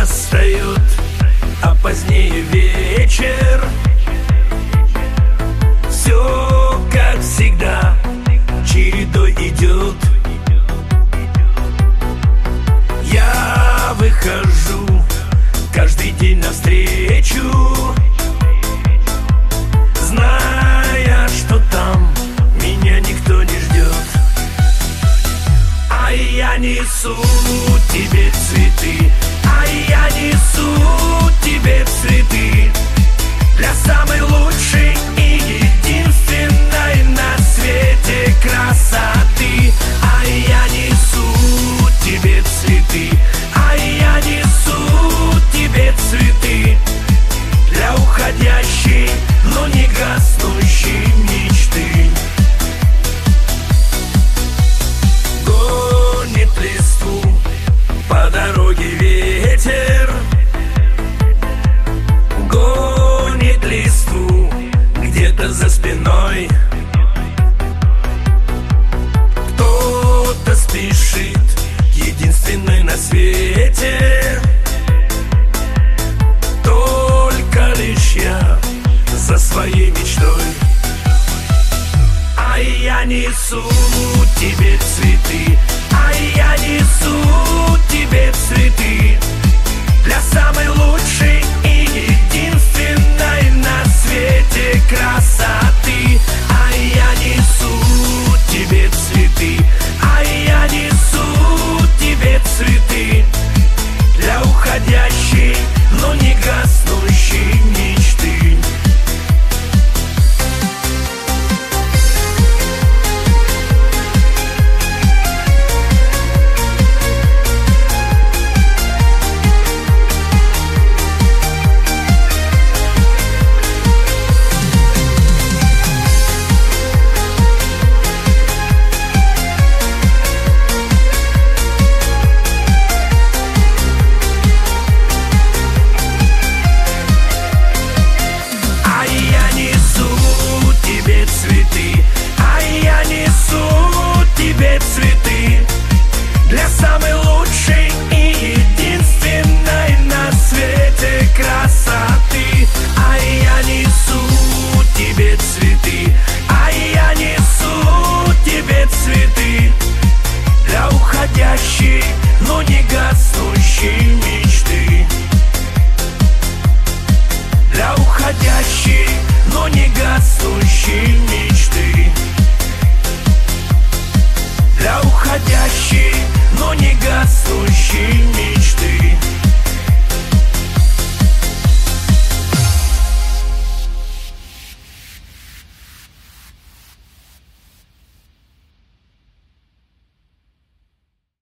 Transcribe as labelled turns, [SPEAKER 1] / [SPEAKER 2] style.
[SPEAKER 1] настает, а позднее вечер. Все как всегда чередой идет. Я выхожу каждый день навстречу, зная, что там меня никто не ждет. А я несу тебе цветы, а я несу тебе цветы для самой лучшей и единственной на свете красоты. А я несу тебе цветы, а я несу тебе цветы для уходящей, но не гаснущей мечты. Гонит листву по дороге ветер, гонит листву где-то за спиной. Кто-то спешит к единственной на свете, только лишь я за своей мечтой. А я несу тебе цветы, а я несу тебе цветы для самой лучшей и единственной на свете красоты. А я несу тебе цветы, а я несу тебе цветы для уходящей, но не гаснущей мечты. Цветы для самой лучшей и единственной на свете красоты. А я несу тебе цветы, а я несу тебе цветы для уходящей, но не гаснущей